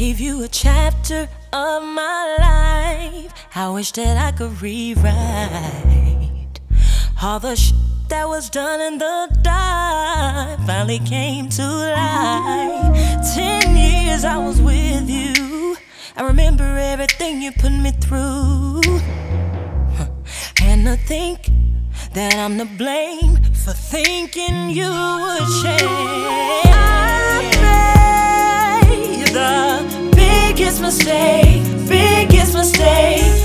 gave you a chapter of my life. I wish that I could rewrite all the that was done in the dark. Finally came to light. 10 years I was with you. I remember everything you put me through. And to think that I'm to blame for thinking you would change. I made the biggest mistake